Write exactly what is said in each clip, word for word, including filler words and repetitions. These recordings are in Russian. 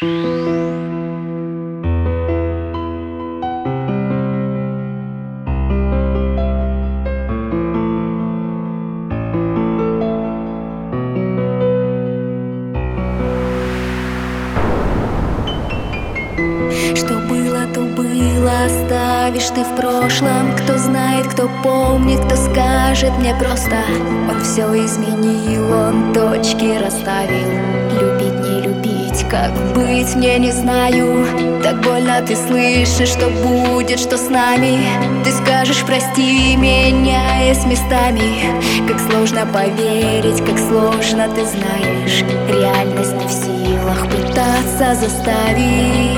Что было, то было, оставишь ты в прошлом. Кто знает, кто помнит, кто скажет мне просто. Он все изменил, он точки расставил. Любить, не любить, как быть, мне не знаю. Так больно ты слышишь, что будет, что с нами. Ты скажешь прости, меняясь местами. Как сложно поверить, как сложно, ты знаешь. Реальность не в силах пытаться заставить.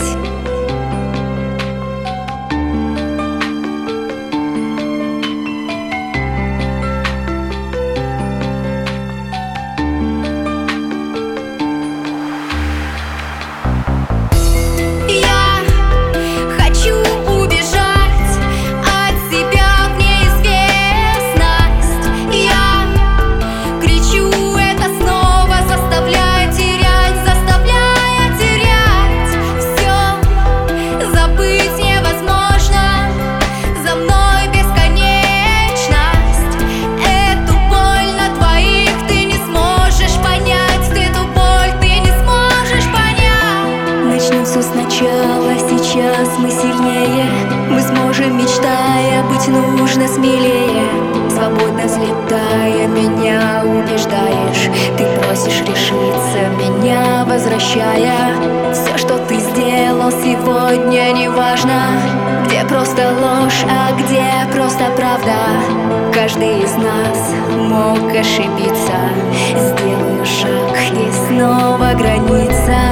Все сначала, сейчас мы сильнее. Мы сможем, мечтая, быть нужно смелее. Свободно взлетая, меня убеждаешь. Ты просишь решиться, меня возвращая. Все, что ты сделал сегодня, не важно. Где просто ложь, а где просто правда. Каждый из нас мог ошибиться. Сделаю шаг, и снова граница.